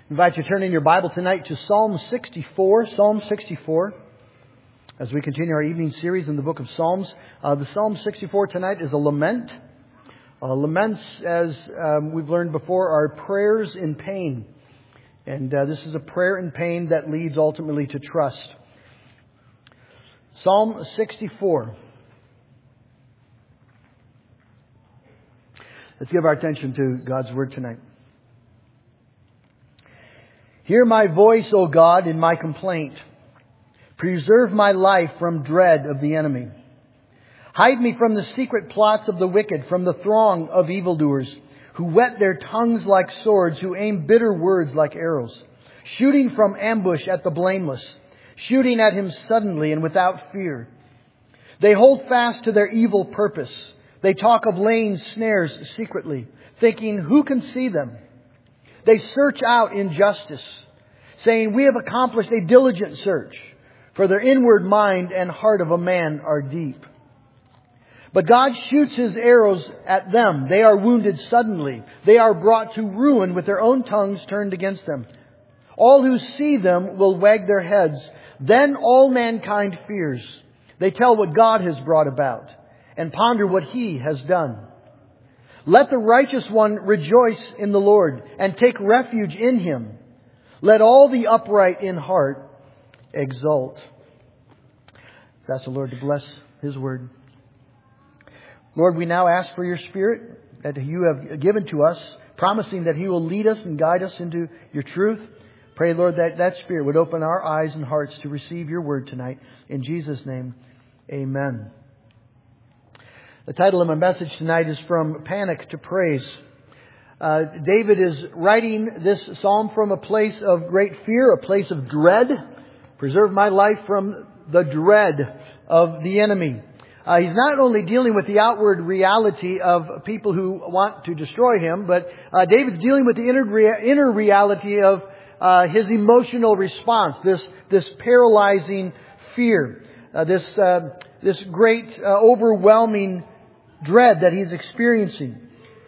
I invite you to turn in your Bible tonight to Psalm 64. Psalm 64. As we continue our evening series in the book of Psalms. The Psalm 64 tonight is a lament. Laments, as we've learned before, are prayers in pain. And this is a prayer in pain that leads ultimately to trust. Psalm 64. Let's give our attention to God's Word tonight. Hear my voice, O God, in my complaint. Preserve my life from dread of the enemy. Hide me from the secret plots of the wicked, from the throng of evildoers, who whet their tongues like swords, who aim bitter words like arrows, shooting from ambush at the blameless, shooting at him suddenly and without fear. They hold fast to their evil purpose. They talk of laying snares secretly, thinking, who can see them? They search out injustice, saying, we have accomplished a diligent search, for their inward mind and heart of a man are deep. But God shoots His arrows at them. They are wounded suddenly. They are brought to ruin with their own tongues turned against them. All who see them will wag their heads. Then all mankind fears. They tell what God has brought about and ponder what He has done. Let the righteous one rejoice in the Lord and take refuge in Him. Let all the upright in heart exult. Ask the Lord to bless His Word. Lord, we now ask for Your Spirit that You have given to us, promising that He will lead us and guide us into Your truth. Pray, Lord, that that Spirit would open our eyes and hearts to receive Your Word tonight. In Jesus' name, amen. The title of my message tonight is From Panic to Praise. David is writing this psalm from a place of great fear, a place of dread. Preserve my life from the dread of the enemy. He's not only dealing with the outward reality of people who want to destroy him, but David's dealing with the inner reality of his emotional response, this paralyzing fear, this great overwhelming dread that he's experiencing.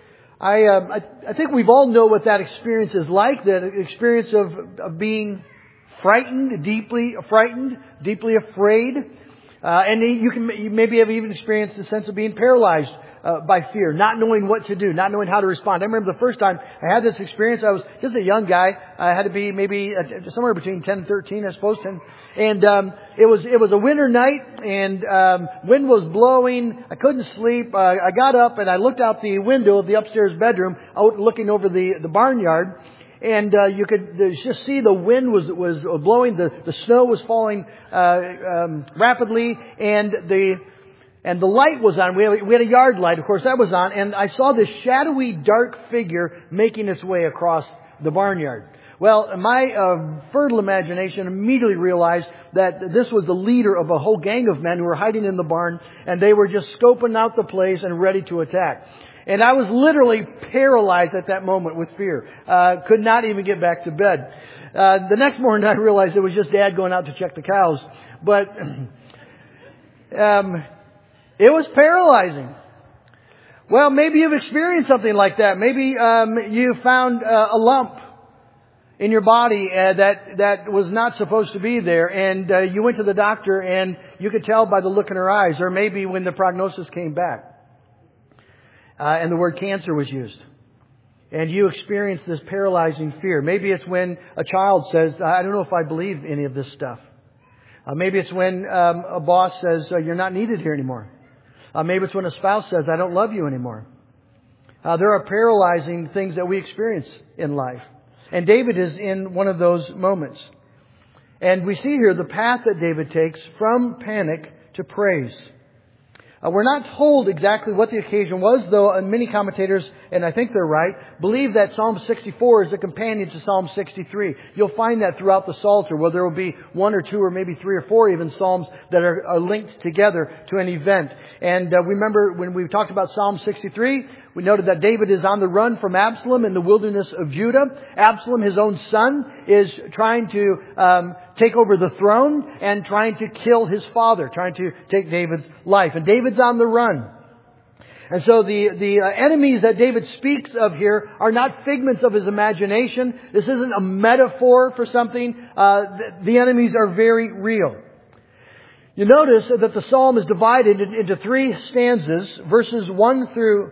I think we've all know what that experience is like, that experience of being frightened, deeply afraid. And you maybe have even experienced the sense of being paralyzed by fear, not knowing what to do, not knowing how to respond. I remember the first time I had this experience, I was just a young guy. I had to be maybe somewhere between 10 and 13, I suppose. And it was a winter night, and wind was blowing. I couldn't sleep. I got up and I looked out the window of the upstairs bedroom, out looking over the barnyard. And you could just see the wind was blowing, the snow was falling rapidly, and the light was on. We had a yard light, of course, that was on, and I saw this shadowy, dark figure making its way across the barnyard. Well, my fertile imagination immediately realized that this was the leader of a whole gang of men who were hiding in the barn, and they were just scoping out the place and ready to attack. And I was literally paralyzed at that moment with fear. Could not even get back to bed. The next morning I realized it was just Dad going out to check the cows. But it was paralyzing. Well, maybe you've experienced something like that. Maybe you found a lump in your body that was not supposed to be there. And you went to the doctor and you could tell by the look in her eyes. Or maybe when the prognosis came back. And the word cancer was used. And you experience this paralyzing fear. Maybe it's when a child says, I don't know if I believe any of this stuff. Maybe it's when a boss says, you're not needed here anymore. Maybe it's when a spouse says, I don't love you anymore. There are paralyzing things that we experience in life. And David is in one of those moments. And we see here the path that David takes from panic to praise. We're not told exactly what the occasion was, though many commentators, and I think they're right, believe that Psalm 64 is a companion to Psalm 63. You'll find that throughout the Psalter, where there will be one or two or maybe three or four even Psalms that are linked together to an event. And remember when we talked about Psalm 63, we noted that David is on the run from Absalom in the wilderness of Judah. Absalom, his own son, is trying to take over the throne and trying to kill his father, trying to take David's life. And David's on the run. And so the enemies that David speaks of here are not figments of his imagination. This isn't a metaphor for something. The enemies are very real. You notice that the psalm is divided into 3 stanzas. Verses 1 through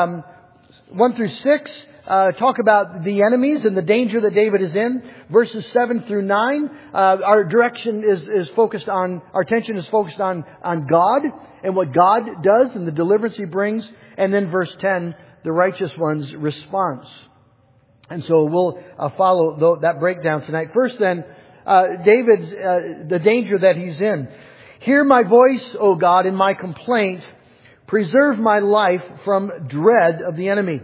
6 talk about the enemies and the danger that David is in. Verses 7 through 9, our attention is focused on God and what God does and the deliverance He brings. And then verse 10, the righteous one's response. And so we'll follow that breakdown tonight. First then, David's, the danger that he's in. Hear my voice, O God, in my complaint. Preserve my life from dread of the enemy.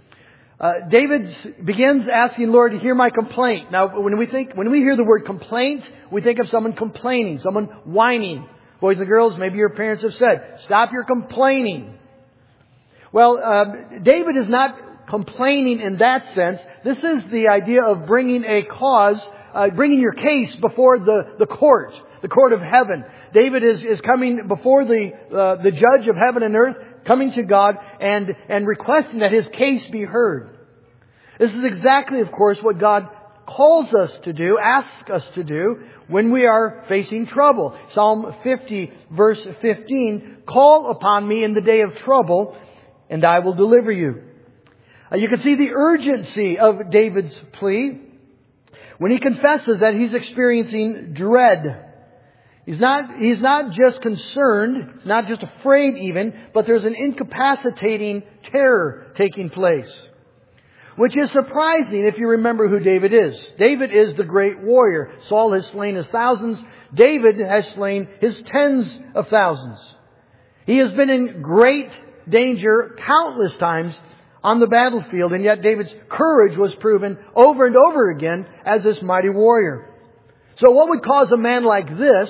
David begins asking Lord to hear my complaint. Now, when we hear the word complaint, we think of someone complaining, someone whining. Boys and girls, maybe your parents have said, stop your complaining. Well, David is not complaining in that sense. This is the idea of bringing a cause, bringing your case before the court of heaven. David is coming before the judge of heaven and earth, coming to God and requesting that his case be heard. This is exactly, of course, what God calls us to do, asks us to do when we are facing trouble. Psalm 50, verse 15, call upon me in the day of trouble, and I will deliver you. You can see the urgency of David's plea when he confesses that he's experiencing dread. He's not just concerned, not just afraid even, but there's an incapacitating terror taking place. Which is surprising if you remember who David is. David is the great warrior. Saul has slain his thousands. David has slain his tens of thousands. He has been in great danger countless times on the battlefield, and yet David's courage was proven over and over again as this mighty warrior. So what would cause a man like this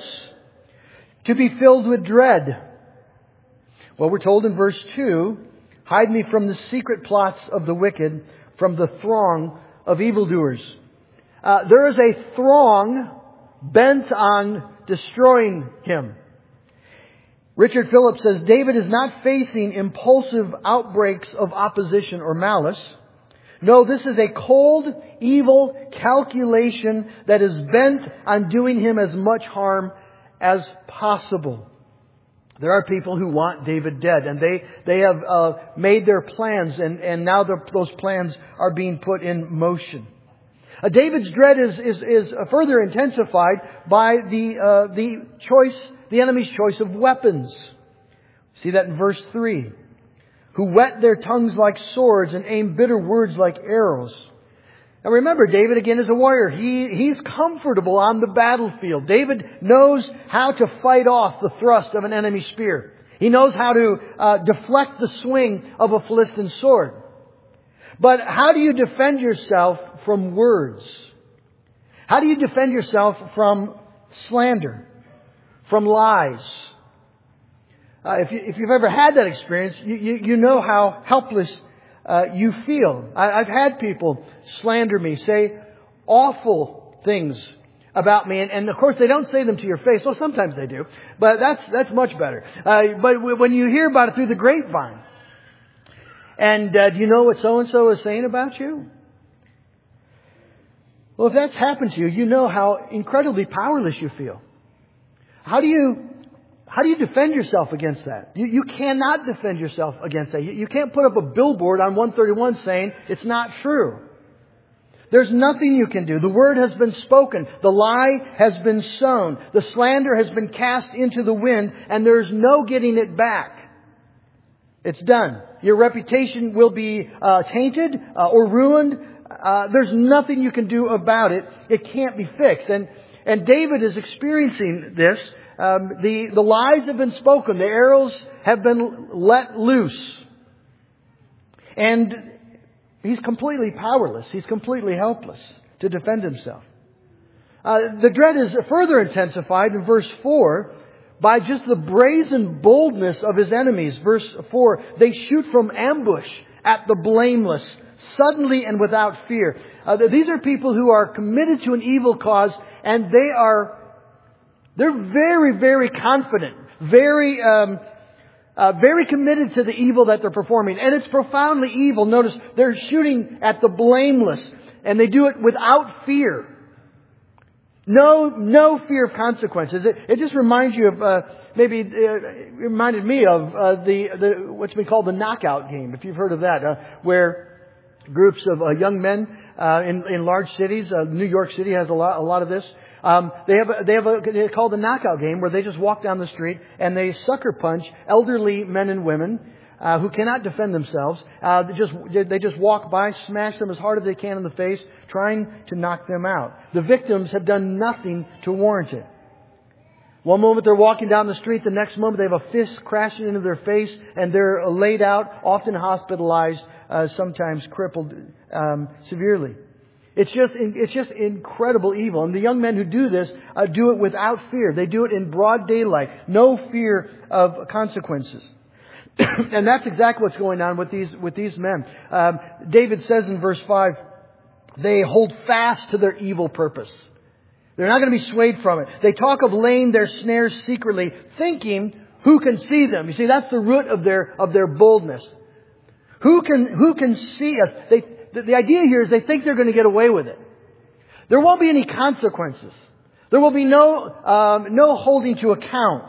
to be filled with dread? Well, we're told in verse 2, hide me from the secret plots of the wicked, from the throng of evildoers. There is a throng bent on destroying him. Richard Phillips says, David is not facing impulsive outbreaks of opposition or malice. No, this is a cold, evil calculation that is bent on doing him as much harm as possible. There are people who want David dead, and they have made their plans, and now those plans are being put in motion. David's dread is further intensified by the enemy's choice of weapons. See that in verse 3. Who whet their tongues like swords and aim bitter words like arrows. Now remember, David again is a warrior. He's comfortable on the battlefield. David knows how to fight off the thrust of an enemy spear. He knows how to deflect the swing of a Philistine sword. But how do you defend yourself from words? How do you defend yourself from slander, from lies? If you've ever had that experience, you know how helpless you feel. I've had people slander me, say awful things about me, and of course they don't say them to your face. Well, sometimes they do, but that's much better. But when you hear about it through the grapevine, and do you know what so and so is saying about you? Well, if that's happened to you, you know how incredibly powerless you feel. How do you defend yourself against that? You cannot defend yourself against that. You can't put up a billboard on 131 saying it's not true. There's nothing you can do. The word has been spoken. The lie has been sown. The slander has been cast into the wind, and there's no getting it back. It's done. Your reputation will be tainted or ruined. There's nothing you can do about it. It can't be fixed. And David is experiencing this. The lies have been spoken. The arrows have been let loose. And he's completely powerless. He's completely helpless to defend himself. The dread is further intensified in verse 4 by just the brazen boldness of his enemies. Verse 4, they shoot from ambush at the blameless, suddenly and without fear. These are people who are committed to an evil cause, and they're very, very confident, very very committed to the evil that they're performing. And it's profoundly evil. Notice they're shooting at the blameless. And they do it without fear. No fear of consequences. It just reminds you of, it reminded me of what's been called the knockout game, if you've heard of that, where groups of young men in large cities, New York City has a lot of this. They call the knockout game, where they just walk down the street and they sucker punch elderly men and women who cannot defend themselves. They just walk by, smash them as hard as they can in the face, trying to knock them out. The victims have done nothing to warrant it. One moment they're walking down the street, the next moment they have a fist crashing into their face, and they're laid out, often hospitalized, sometimes crippled severely. It's just incredible evil. And the young men who do this do it without fear. They do it in broad daylight. No fear of consequences. And that's exactly what's going on with these men. David says in verse 5, they hold fast to their evil purpose. They're not going to be swayed from it. They talk of laying their snares secretly, thinking, who can see them? You see, that's the root of their boldness. Who can see us? The idea here is they think they're going to get away with it. There won't be any consequences. There will be no holding to account.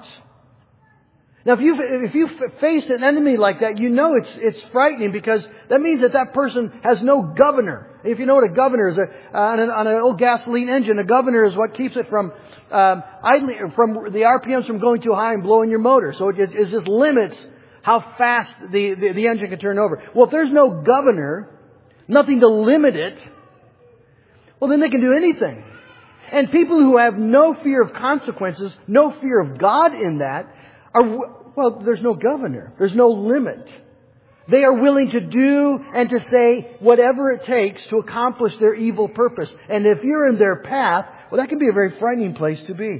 Now, if you face an enemy like that, you know it's frightening, because that means that person has no governor. If you know what a governor is, on an old gasoline engine, a governor is what keeps it from idling, from the RPMs from going too high and blowing your motor. So it just limits how fast the engine can turn over. Well, if there's no governor, nothing to limit it, well, then they can do anything. And people who have no fear of consequences, no fear of God in that, there's no governor. There's no limit. They are willing to do and to say whatever it takes to accomplish their evil purpose. And if you're in their path, well, that can be a very frightening place to be.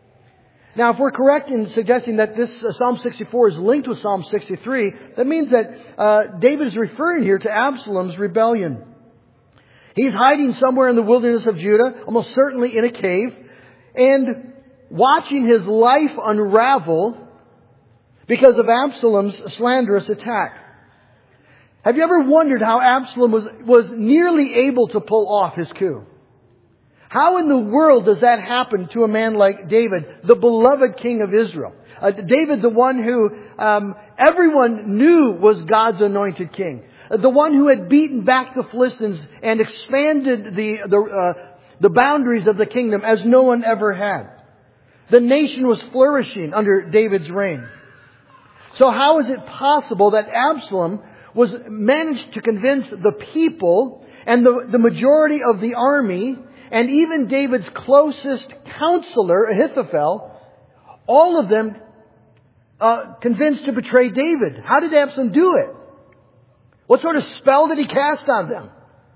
Now, if we're correct in suggesting that this Psalm 64 is linked with Psalm 63, that means that David is referring here to Absalom's rebellion. He's hiding somewhere in the wilderness of Judah, almost certainly in a cave, and watching his life unravel because of Absalom's slanderous attack. Have you ever wondered how Absalom was nearly able to pull off his coup? How in the world does that happen to a man like David, the beloved king of Israel? David, the one who everyone knew was God's anointed king. The one who had beaten back the Philistines and expanded the boundaries of the kingdom as no one ever had. The nation was flourishing under David's reign. So how is it possible that Absalom managed to convince the people and the majority of the army, and even David's closest counselor, Ahithophel, all of them convinced to betray David? How did Absalom do it? What sort of spell did he cast on them?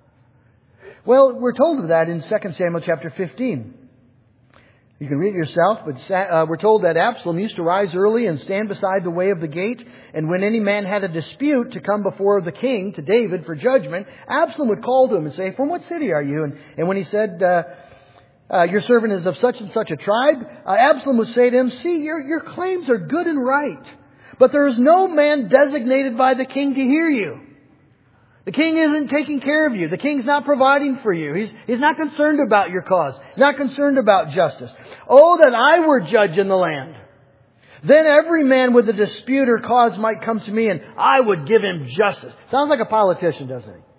Well, we're told of that in 2 Samuel chapter 15. You can read it yourself, but we're told that Absalom used to rise early and stand beside the way of the gate. And when any man had a dispute to come before the king, to David, for judgment, Absalom would call to him and say, "From what city are you?" And when he said, "Your servant is of such and such a tribe," Absalom would say to him, "See, your claims are good and right, but there is no man designated by the king to hear you. The king isn't taking care of you. The king's not providing for you. He's not concerned about your cause. Not concerned about justice. Oh, that I were judge in the land. Then every man with a dispute or cause might come to me, and I would give him justice." Sounds like a politician, doesn't he?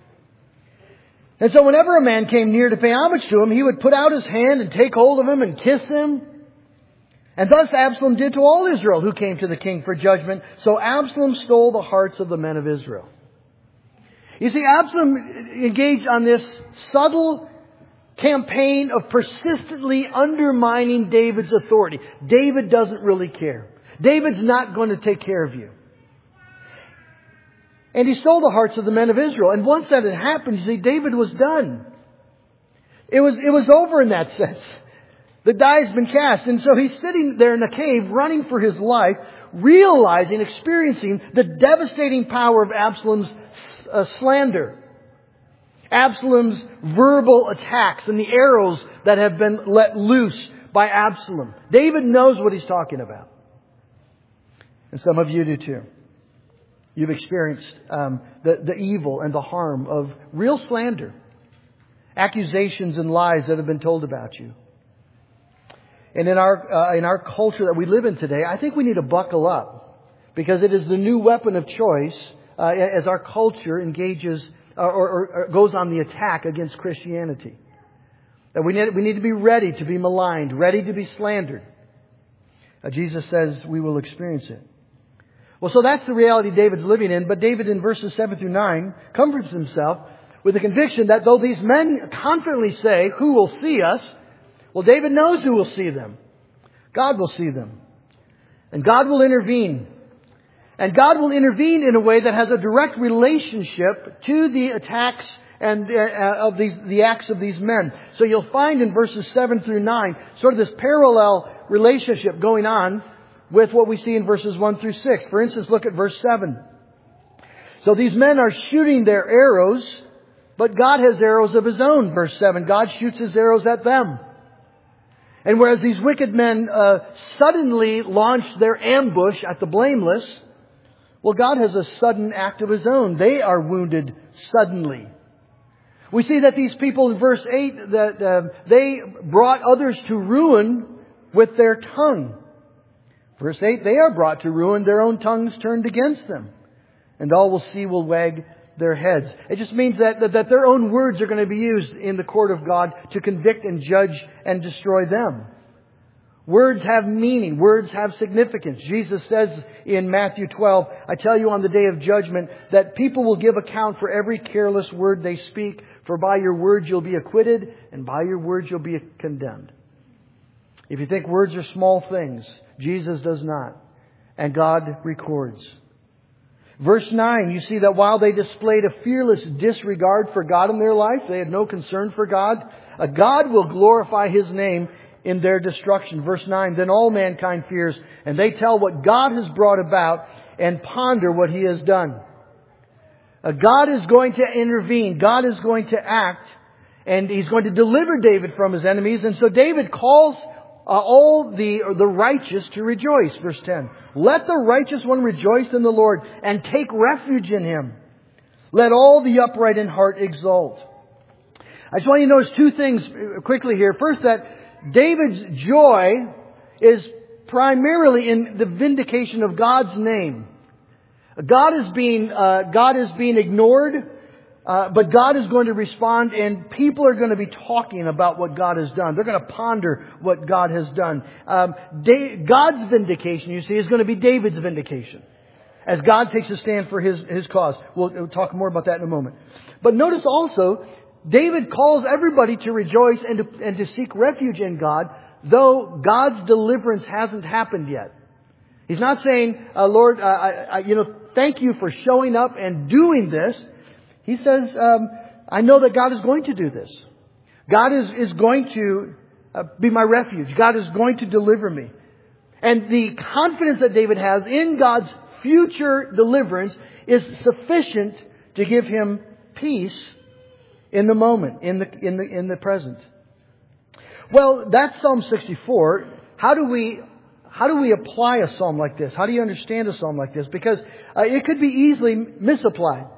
And so whenever a man came near to pay homage to him, he would put out his hand and take hold of him and kiss him. And thus Absalom did to all Israel who came to the king for judgment. So Absalom stole the hearts of the men of Israel. You see, Absalom engaged on this subtle campaign of persistently undermining David's authority. David doesn't really care. David's not going to take care of you. And he stole the hearts of the men of Israel. And once that had happened, you see, David was done. It was over in that sense. The die's been cast. And so he's sitting there in a cave running for his life, experiencing the devastating power of Absalom's slander. Absalom's verbal attacks and the arrows that have been let loose by Absalom. David knows what he's talking about. And some of you do too. You've experienced the evil and the harm of real slander, accusations and lies that have been told about you. And in our culture that we live in today, I think we need to buckle up, because it is the new weapon of choice as our culture engages or goes on the attack against Christianity. That we need to be ready to be maligned, ready to be slandered. Jesus says we will experience it. Well, so that's the reality David's living in. But David, in verses 7 through 9, comforts himself with the conviction that though these men confidently say, "Who will see us?" Well, David knows who will see them. God will see them. And God will intervene. And God will intervene in a way that has a direct relationship to the attacks and of the acts of these men. So you'll find in verses 7 through 9 sort of this parallel relationship going on with what we see in verses 1 through 6. For instance, look at verse 7. So these men are shooting their arrows, but God has arrows of His own. Verse 7, God shoots His arrows at them. And whereas these wicked men suddenly launch their ambush at the blameless, well, God has a sudden act of His own. They are wounded suddenly. We see that these people in verse 8, that they brought others to ruin with their tongue. Verse 8, they are brought to ruin, their own tongues turned against them. And all will see will wag their heads. It just means that their own words are going to be used in the court of God to convict and judge and destroy them. Words have meaning. Words have significance. Jesus says in Matthew 12, "I tell you on the day of judgment that people will give account for every careless word they speak. For by your words you'll be acquitted, and by your words you'll be condemned." If you think words are small things, Jesus does not. And God records. Verse 9, you see that while they displayed a fearless disregard for God in their life, they had no concern for God, God will glorify His name in their destruction. Verse 9, then all mankind fears, and they tell what God has brought about and ponder what He has done. God is going to intervene. God is going to act, and He's going to deliver David from his enemies. And so David calls all the righteous to rejoice. Verse 10. Let the righteous one rejoice in the Lord and take refuge in Him. Let all the upright in heart exult. I just want you to notice two things quickly here. First, that David's joy is primarily in the vindication of God's name. God is being ignored. But God is going to respond, and people are going to be talking about what God has done. They're going to ponder what God has done. God's vindication, you see, is going to be David's vindication, as God takes a stand for his cause. We'll talk more about that in a moment. But notice also, David calls everybody to rejoice and to seek refuge in God, though God's deliverance hasn't happened yet. He's not saying, Lord, thank you for showing up and doing this. He says, I know that God is going to do this. God is going to be my refuge. God is going to deliver me. And the confidence that David has in God's future deliverance is sufficient to give him peace in the moment, in the present. Well, that's Psalm 64. How do we apply a psalm like this? How do you understand a psalm like this? Because it could be easily misapplied.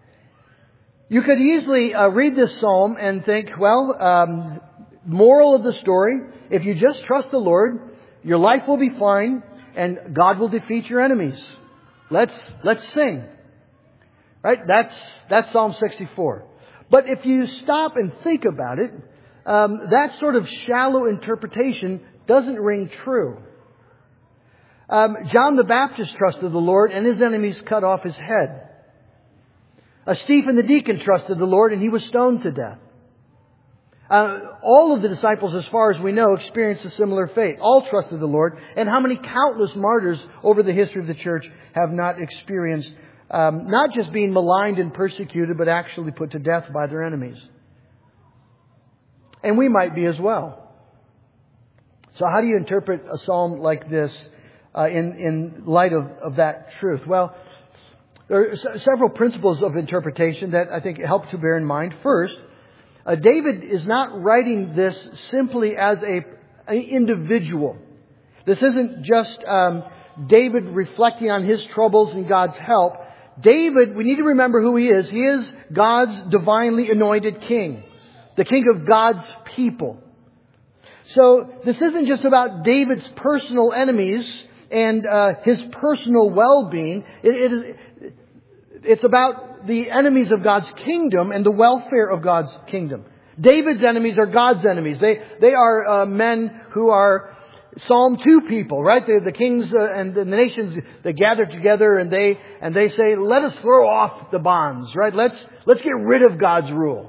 You could easily read this psalm and think, moral of the story, if you just trust the Lord, your life will be fine and God will defeat your enemies. Let's sing. Right? That's Psalm 64. But if you stop and think about it, that sort of shallow interpretation doesn't ring true. John the Baptist trusted the Lord and his enemies cut off his head. Stephen the deacon trusted the Lord and he was stoned to death. All of the disciples, as far as we know, experienced a similar fate. All trusted the Lord. And how many countless martyrs over the history of the church have not experienced not just being maligned and persecuted, but actually put to death by their enemies. And we might be as well. So how do you interpret a psalm like this in light of that truth? Well, there are several principles of interpretation that I think help to bear in mind. First, David is not writing this simply as an individual. This isn't just David reflecting on his troubles and God's help. David, we need to remember who he is. He is God's divinely anointed king. The king of God's people. So this isn't just about David's personal enemies and his personal well-being. It's about the enemies of God's kingdom and the welfare of God's kingdom. David's enemies are God's enemies. They are men who are Psalm 2 people, right? The kings and the nations, they gather together and they say, let us throw off the bonds, right? Let's get rid of God's rule.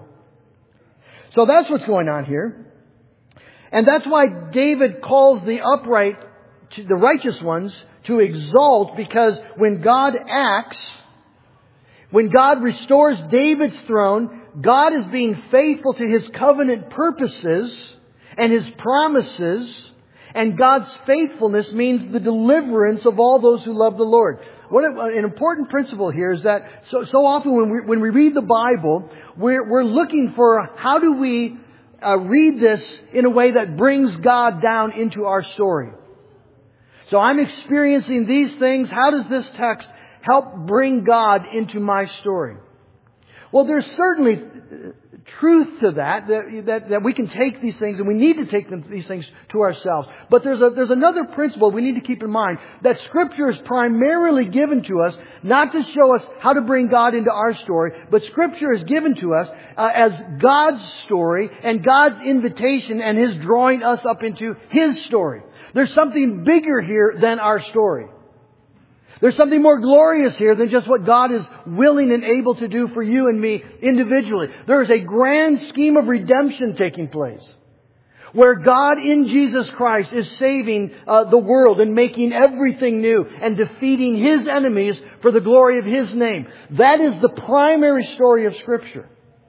So that's what's going on here. And that's why David calls the upright, the righteous ones, to exalt, because when God acts, when God restores David's throne, God is being faithful to His covenant purposes and His promises. And God's faithfulness means the deliverance of all those who love the Lord. An important principle here is that so often when we read the Bible, we're looking for how do we read this in a way that brings God down into our story. So I'm experiencing these things. How does this text help bring God into my story? Well, there's certainly truth to that we can take these things, and we need to take these things to ourselves. But there's another principle we need to keep in mind, that Scripture is primarily given to us not to show us how to bring God into our story, but Scripture is given to us as God's story and God's invitation and His drawing us up into His story. There's something bigger here than our story. There's something more glorious here than just what God is willing and able to do for you and me individually. There is a grand scheme of redemption taking place, where God in Jesus Christ is saving the world and making everything new and defeating His enemies for the glory of His name. That is the primary story of Scripture.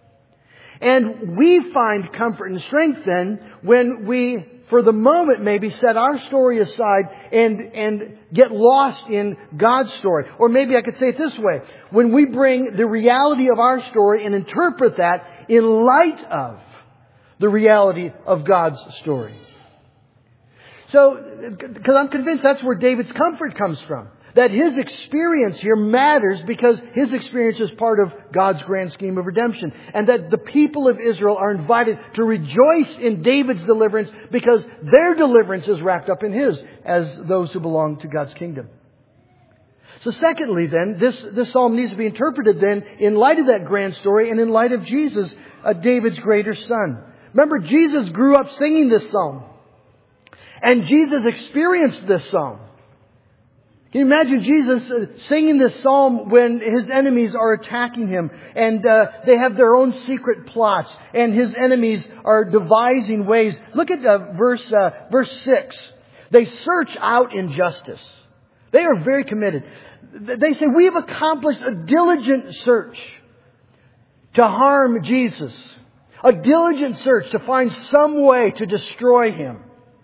And we find comfort and strength then when we, for the moment, maybe set our story aside and get lost in God's story. Or maybe I could say it this way. When we bring the reality of our story and interpret that in light of the reality of God's story. So, because I'm convinced that's where David's comfort comes from. That his experience here matters because his experience is part of God's grand scheme of redemption. And that the people of Israel are invited to rejoice in David's deliverance because their deliverance is wrapped up in his, as those who belong to God's kingdom. So secondly then, this psalm needs to be interpreted then in light of that grand story and in light of Jesus, David's greater son. Remember, Jesus grew up singing this psalm. And Jesus experienced this psalm. Can you imagine Jesus singing this psalm when His enemies are attacking Him and they have their own secret plots and His enemies are devising ways? Look at verse 6. They search out injustice. They are very committed. They say, we have accomplished a diligent search to harm Jesus. A diligent search to find some way to destroy Him.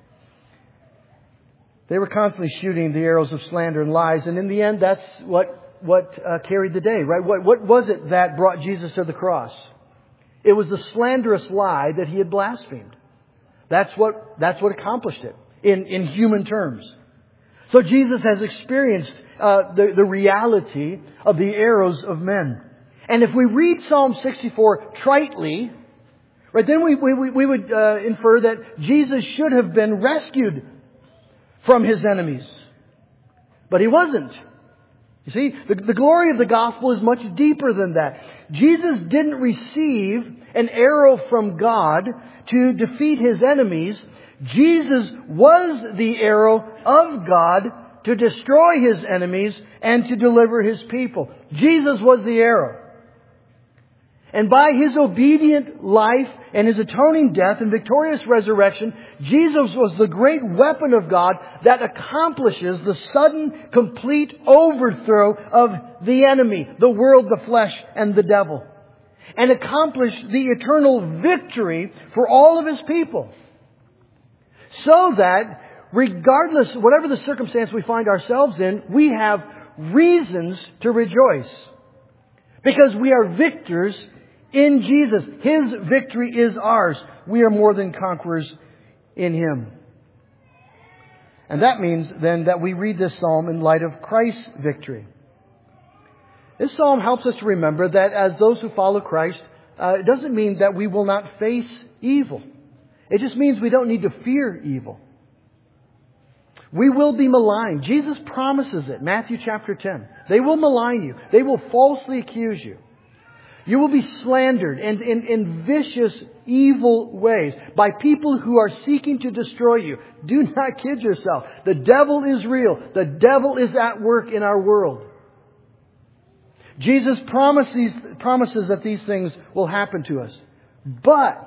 They were constantly shooting the arrows of slander and lies. And in the end, that's what carried the day, right? What was it that brought Jesus to the cross? It was the slanderous lie that He had blasphemed. That's what accomplished it in human terms. So Jesus has experienced the reality of the arrows of men. And if we read Psalm 64 tritely, right, then we would infer that Jesus should have been rescued from His enemies. But He wasn't. You see, the glory of the gospel is much deeper than that. Jesus didn't receive an arrow from God to defeat His enemies. Jesus was the arrow of God to destroy His enemies and to deliver His people. Jesus was the arrow. And by His obedient life and His atoning death and victorious resurrection, Jesus was the great weapon of God that accomplishes the sudden, complete overthrow of the enemy, the world, the flesh, and the devil. And accomplished the eternal victory for all of His people. So that, regardless, whatever the circumstance we find ourselves in, we have reasons to rejoice. Because we are victors in Jesus. His victory is ours. We are more than conquerors in Him. And that means then that we read this psalm in light of Christ's victory. This psalm helps us to remember that as those who follow Christ, it doesn't mean that we will not face evil. It just means we don't need to fear evil. We will be maligned. Jesus promises it. Matthew chapter 10. They will malign you. They will falsely accuse you. You will be slandered and in vicious, evil ways by people who are seeking to destroy you. Do not kid yourself. The devil is real. The devil is at work in our world. Jesus promises that these things will happen to us. But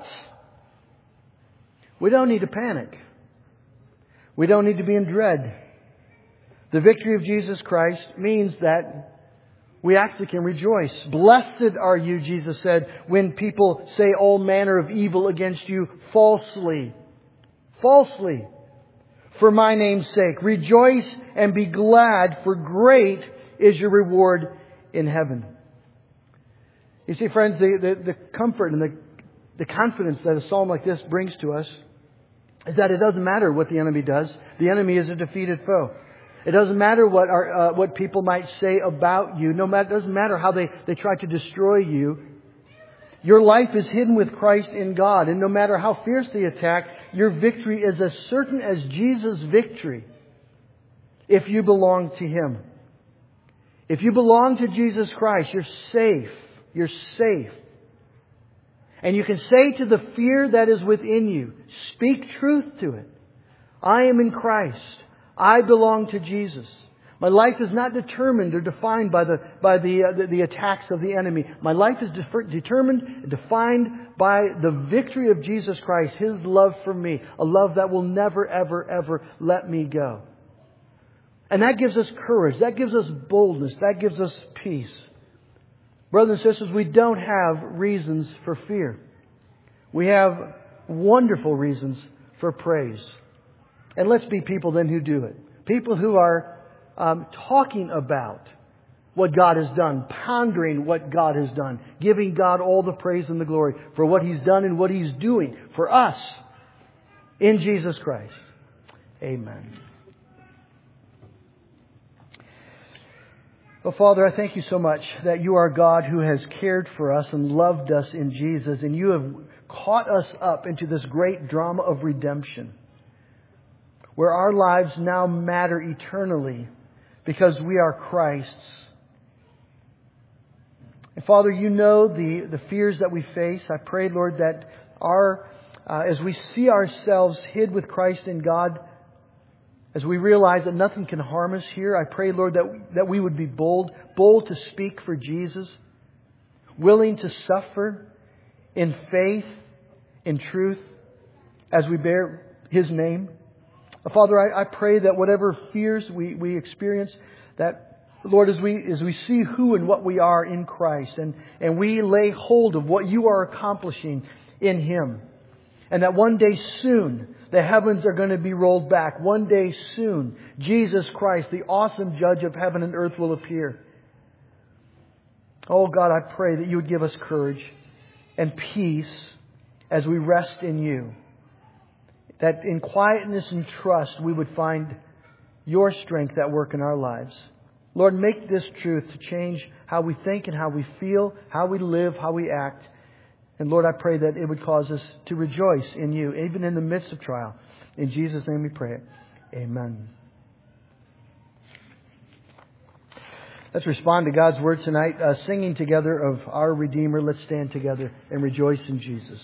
we don't need to panic. We don't need to be in dread. The victory of Jesus Christ means that we actually can rejoice. Blessed are you, Jesus said, when people say all manner of evil against you falsely. Falsely. For my name's sake. Rejoice and be glad, for great is your reward in heaven. You see, friends, the comfort and the confidence that a psalm like this brings to us is that it doesn't matter what the enemy does. The enemy is a defeated foe. It doesn't matter what people might say about you. It doesn't matter how they try to destroy you. Your life is hidden with Christ in God. And no matter how fierce the attack, your victory is as certain as Jesus' victory if you belong to Him. If you belong to Jesus Christ, you're safe. You're safe. And you can say to the fear that is within you, speak truth to it. I am in Christ. I belong to Jesus. My life is not determined or defined by the attacks of the enemy. My life is determined and defined by the victory of Jesus Christ, His love for me, a love that will never, ever, ever let me go. And that gives us courage. That gives us boldness. That gives us peace. Brothers and sisters, we don't have reasons for fear. We have wonderful reasons for praise. And let's be people then who do it. People who are talking about what God has done, pondering what God has done, giving God all the praise and the glory for what He's done and what He's doing for us in Jesus Christ. Amen. Well, Father, I thank You so much that You are God who has cared for us and loved us in Jesus, and You have caught us up into this great drama of redemption, where our lives now matter eternally because we are Christ's. And Father, You know the fears that we face. I pray, Lord, that as we see ourselves hid with Christ in God, as we realize that nothing can harm us here, I pray, Lord, that we would be bold to speak for Jesus, willing to suffer in faith, in truth, as we bear His name. Father, I pray that whatever fears we experience, that, Lord, as we see who and what we are in Christ, and we lay hold of what You are accomplishing in Him, and that one day soon the heavens are going to be rolled back. One day soon, Jesus Christ, the awesome judge of heaven and earth, will appear. Oh God, I pray that You would give us courage and peace as we rest in You. That in quietness and trust we would find Your strength at work in our lives. Lord, make this truth to change how we think and how we feel, how we live, how we act. And Lord, I pray that it would cause us to rejoice in You, even in the midst of trial. In Jesus' name we pray. Amen. Let's respond to God's Word tonight, singing together of Our Redeemer. Let's stand together and rejoice in Jesus.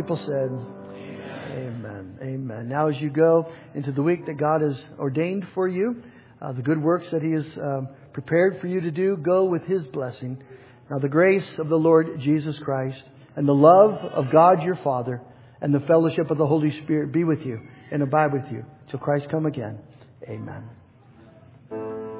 people said, Amen. Amen. Now as you go into the week that God has ordained for you, the good works that He has prepared for you to do, go with His blessing. Now the grace of the Lord Jesus Christ and the love of God your Father and the fellowship of the Holy Spirit be with you and abide with you till Christ come again. Amen.